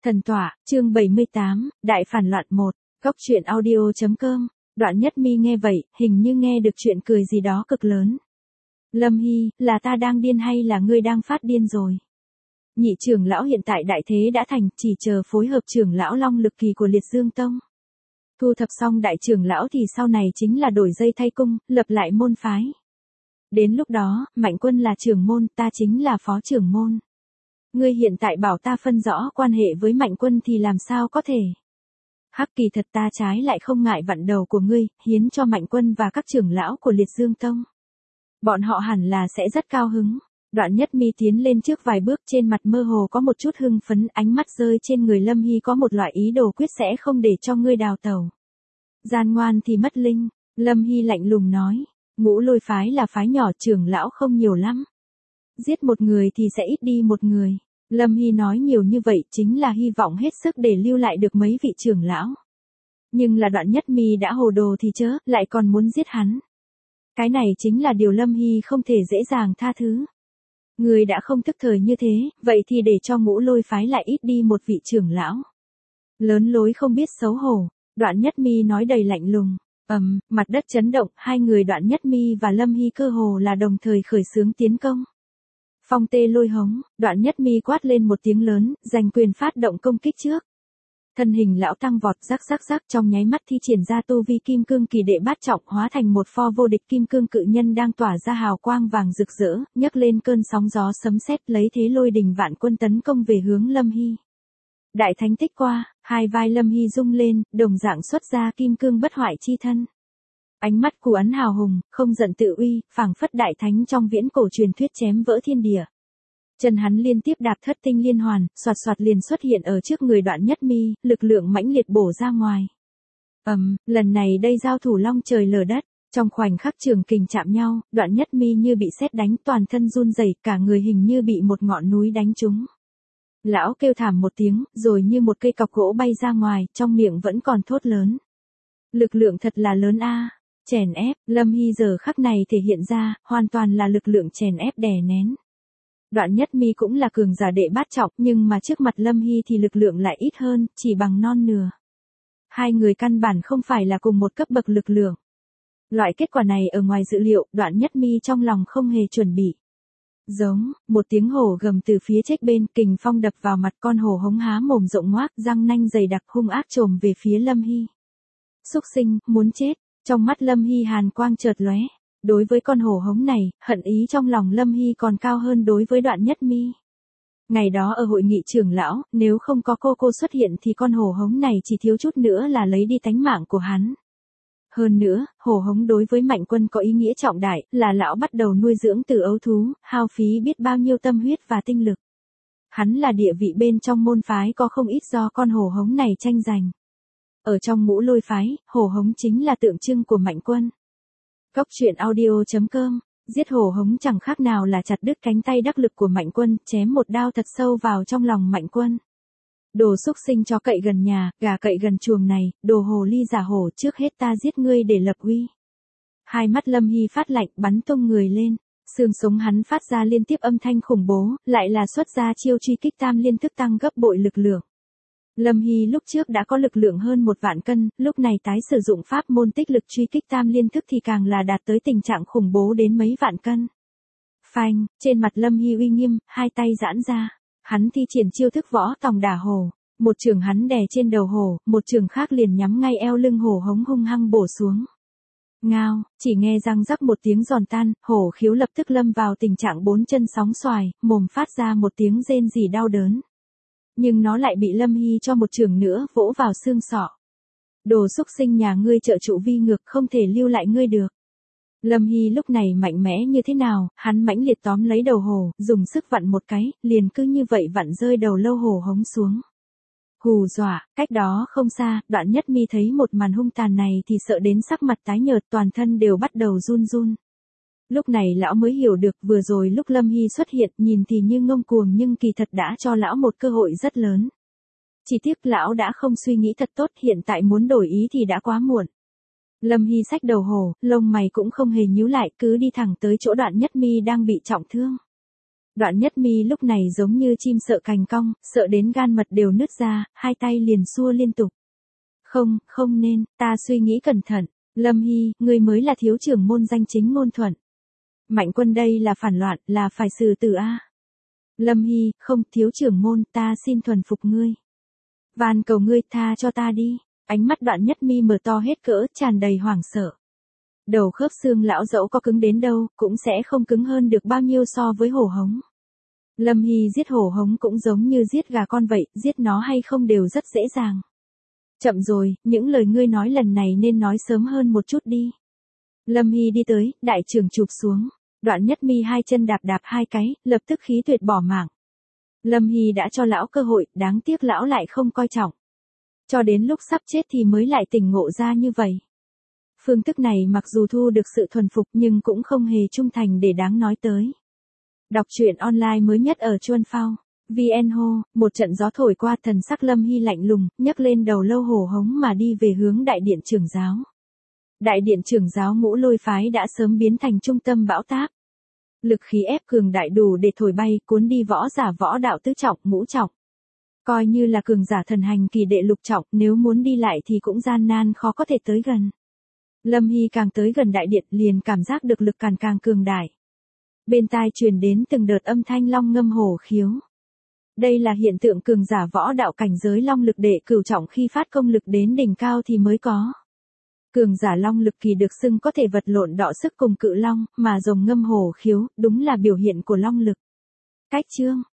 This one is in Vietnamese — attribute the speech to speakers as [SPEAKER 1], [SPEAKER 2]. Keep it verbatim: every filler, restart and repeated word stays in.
[SPEAKER 1] Thần tọa, chương bảy mươi tám, Đại phản loạn một, Góc truyện audio.com, Đoạn Nhất Mi nghe vậy, hình như nghe được chuyện cười gì đó cực lớn. Lâm Hy, là ta đang điên hay là ngươi đang phát điên rồi? Nhị trưởng lão hiện tại đại thế đã thành, chỉ chờ phối hợp trưởng lão Long Lực Kỳ của Liệt Dương Tông. Thu thập xong đại trưởng lão thì sau này chính là đổi dây thay cung, lập lại môn phái. Đến lúc đó, Mạnh Quân là trưởng môn, ta chính là phó trưởng môn. Ngươi hiện tại bảo ta phân rõ quan hệ với Mạnh Quân thì làm sao có thể? Hắc kỳ thật ta trái lại không ngại vặn đầu của ngươi, hiến cho Mạnh Quân và các trưởng lão của Liệt Dương Tông. Bọn họ hẳn là sẽ rất cao hứng. Đoạn Nhất Mi tiến lên trước vài bước, trên mặt mơ hồ có một chút hưng phấn, ánh mắt rơi trên người Lâm Hy có một loại ý đồ quyết sẽ không để cho ngươi đào tẩu. Gian ngoan thì mất linh, Lâm Hy lạnh lùng nói, Ngũ Lôi phái là phái nhỏ, trưởng lão không nhiều lắm. Giết một người thì sẽ ít đi một người. Lâm Hy nói nhiều như vậy chính là hy vọng hết sức để lưu lại được mấy vị trưởng lão. Nhưng là Đoạn Nhất Mi đã hồ đồ thì chớ, lại còn muốn giết hắn. Cái này chính là điều Lâm Hy không thể dễ dàng tha thứ. Người đã không thức thời như thế, vậy thì để cho Ngũ Lôi phái lại ít đi một vị trưởng lão. Lớn lối không biết xấu hổ, Đoạn Nhất Mi nói đầy lạnh lùng. Ầm, um, mặt đất chấn động, hai người Đoạn Nhất Mi và Lâm Hy cơ hồ là đồng thời khởi xướng tiến công. Phong tê lôi hống, Đoạn Nhất Mi quát lên một tiếng lớn, giành quyền phát động công kích trước. Thân hình lão tăng vọt rắc rắc rắc, trong nháy mắt thi triển ra tu vi kim cương kỳ đệ bát trọng, hóa thành một pho vô địch kim cương cự nhân đang tỏa ra hào quang vàng rực rỡ, nhấc lên cơn sóng gió sấm sét, lấy thế lôi đình vạn quân tấn công về hướng Lâm Hy. Đại thánh tích qua, hai vai Lâm Hy rung lên, đồng dạng xuất ra kim cương bất hoại chi thân. Ánh mắt của ấn hào hùng, không giận tự uy, phảng phất đại thánh trong viễn cổ truyền thuyết chém vỡ thiên địa. Chân hắn liên tiếp đạp thất tinh liên hoàn, xoạt xoạt liền xuất hiện ở trước người Đoạn Nhất Mi, lực lượng mãnh liệt bổ ra ngoài. Ầm, um, lần này đây giao thủ long trời lở đất, trong khoảnh khắc trường kình chạm nhau, Đoạn Nhất Mi như bị sét đánh, toàn thân run rẩy, cả người hình như bị một ngọn núi đánh trúng. Lão kêu thảm một tiếng, rồi như một cây cọc gỗ bay ra ngoài, trong miệng vẫn còn thốt lớn. Lực lượng thật là lớn a. À. Chèn ép, Lâm Hy giờ khắc này thể hiện ra, hoàn toàn là lực lượng chèn ép đè nén. Đoạn Nhất Mi cũng là cường giả đệ bát trọng, nhưng mà trước mặt Lâm Hy thì lực lượng lại ít hơn, chỉ bằng non nửa. Hai người căn bản không phải là cùng một cấp bậc lực lượng. Loại kết quả này ở ngoài dự liệu, Đoạn Nhất Mi trong lòng không hề chuẩn bị. Giống, một tiếng hổ gầm từ phía trách bên, kình phong đập vào mặt, con hổ hống há mồm rộng ngoác, răng nanh dày đặc hung ác trồm về phía Lâm Hy. Xúc sinh, muốn chết. Trong mắt Lâm Hy hàn quang chợt lóe. Đối với con hổ hống này, hận ý trong lòng Lâm Hy còn cao hơn đối với Đoạn Nhất Mi. Ngày đó ở hội nghị trưởng lão, nếu không có cô cô xuất hiện thì con hổ hống này chỉ thiếu chút nữa là lấy đi tánh mạng của hắn. Hơn nữa, hổ hống đối với Mạnh Quân có ý nghĩa trọng đại, là lão bắt đầu nuôi dưỡng từ ấu thú, hao phí biết bao nhiêu tâm huyết và tinh lực. Hắn là địa vị bên trong môn phái có không ít do con hổ hống này tranh giành. Ở trong Ngũ Lôi phái, hổ hống chính là tượng trưng của Mạnh Quân. Góc truyện audio.com, giết hổ hống chẳng khác nào là chặt đứt cánh tay đắc lực của Mạnh Quân, chém một đao thật sâu vào trong lòng Mạnh Quân. Đồ xúc sinh chó cậy gần nhà, gà cậy gần chuồng này, đồ hồ ly giả hổ, trước hết ta giết ngươi để lập uy. Hai mắt Lâm Hy phát lạnh, bắn tung người lên, xương sống hắn phát ra liên tiếp âm thanh khủng bố, lại là xuất ra chiêu truy kích tam liên thức tăng gấp bội lực lượng. Lâm Hy lúc trước đã có lực lượng hơn một vạn cân, lúc này tái sử dụng pháp môn tích lực truy kích tam liên thức thì càng là đạt tới tình trạng khủng bố đến mấy vạn cân. Phanh, trên mặt Lâm Hy uy nghiêm, hai tay giãn ra, hắn thi triển chiêu thức võ tòng đả hổ, một trường hắn đè trên đầu hổ, một trường khác liền nhắm ngay eo lưng hổ hống hung hăng bổ xuống. Ngao, chỉ nghe răng rắc một tiếng giòn tan, hổ khiếu lập tức lâm vào tình trạng bốn chân sóng xoài, mồm phát ra một tiếng rên rỉ đau đớn. Nhưng nó lại bị Lâm Hy cho một trường nữa vỗ vào xương sọ. Đồ xúc sinh nhà ngươi trợ trụ vi ngược, không thể lưu lại ngươi được. Lâm Hy lúc này mạnh mẽ như thế nào, hắn mãnh liệt tóm lấy đầu hổ, dùng sức vặn một cái, liền cứ như vậy vặn rơi đầu lâu hổ hống xuống. Hù dọa, cách đó không xa, Đoạn Nhất Mi thấy một màn hung tàn này thì sợ đến sắc mặt tái nhợt, toàn thân đều bắt đầu run run. Lúc này lão mới hiểu được vừa rồi lúc Lâm Hy xuất hiện nhìn thì như ngông cuồng nhưng kỳ thật đã cho lão một cơ hội rất lớn. Chỉ tiếc lão đã không suy nghĩ thật tốt, hiện tại muốn đổi ý thì đã quá muộn. Lâm Hy xách đầu hổ, lông mày cũng không hề nhíu lại, cứ đi thẳng tới chỗ Đoạn Nhất Mi đang bị trọng thương. Đoạn Nhất Mi lúc này giống như chim sợ cành cong, sợ đến gan mật đều nứt ra, hai tay liền xua liên tục. Không, không nên, ta suy nghĩ cẩn thận, Lâm Hy, ngươi mới là thiếu trưởng môn danh chính ngôn thuận. Mạnh Quân đây là phản loạn, là phải xử tử a. Lâm Hy, không, thiếu trưởng môn, ta xin thuần phục ngươi. Van cầu ngươi tha cho ta đi. Ánh mắt Đoạn Nhất Mi mở to hết cỡ, tràn đầy hoảng sợ. Đầu khớp xương lão dẫu có cứng đến đâu, cũng sẽ không cứng hơn được bao nhiêu so với hổ hống. Lâm Hy giết hổ hống cũng giống như giết gà con vậy, giết nó hay không đều rất dễ dàng. Chậm rồi, những lời ngươi nói lần này nên nói sớm hơn một chút đi. Lâm Hy đi tới, đại trưởng chụp xuống. Đoạn Nhất Mi hai chân đạp đạp hai cái, lập tức khí tuyệt bỏ mạng. Lâm Hy đã cho lão cơ hội, đáng tiếc lão lại không coi trọng. Cho đến lúc sắp chết thì mới lại tỉnh ngộ ra như vậy. Phương thức này mặc dù thu được sự thuần phục nhưng cũng không hề trung thành để đáng nói tới. Đọc truyện online mới nhất ở Chuan Phao. vê en Ho, một trận gió thổi qua, thần sắc Lâm Hy lạnh lùng, nhấc lên đầu lâu hổ hống mà đi về hướng đại điện trưởng giáo. Đại điện trưởng giáo Ngũ Lôi phái đã sớm biến thành trung tâm bão táp. Lực khí ép cường đại đủ để thổi bay, cuốn đi võ giả võ đạo tứ trọng, ngũ trọng. Coi như là cường giả thần hành kỳ đệ lục trọng, nếu muốn đi lại thì cũng gian nan khó có thể tới gần. Lâm Hy càng tới gần đại điện liền cảm giác được lực càng càng cường đại. Bên tai truyền đến từng đợt âm thanh long ngâm hổ khiếu. Đây là hiện tượng cường giả võ đạo cảnh giới long lực đệ cửu trọng khi phát công lực đến đỉnh cao thì mới có. Cường giả long lực kỳ được xưng có thể vật lộn đọ sức cùng cự long, mà rồng ngâm hổ khiếu, đúng là biểu hiện của long lực. Cách chương,